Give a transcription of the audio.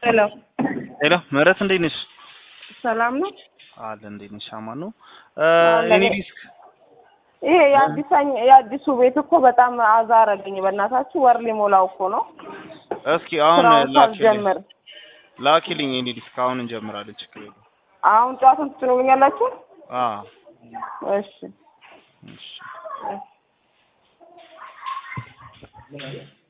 ሄሎ ሄሎ ምህረት እንዴት ነሽ? ሰላም ነው አለ እንዴት ነሽ? አማን ነው። እኔ ዲስክ ይሄ የአዲሱ ቤት እኮ በጣም አዛረልኝ። በእናታችሁ ወር ሊሞላው እኮ ነው። እስኪ አሁን ላኪልኝ እኔ ዲስክ አሁን እንጀምራለን። ችግር የለም። አሁን ጫቱን ትጭኑልኛላችሁ? እሺ እሺ